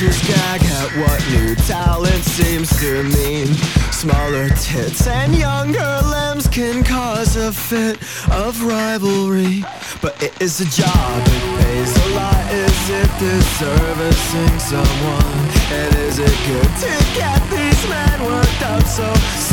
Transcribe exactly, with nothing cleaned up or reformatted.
Producers gag at what new talent seems to mean. Smaller tits and younger limbs can cause a fit of rivalry. But it is a job, it pays a lot. Is it deserving someone? And is it good to get these men worked up so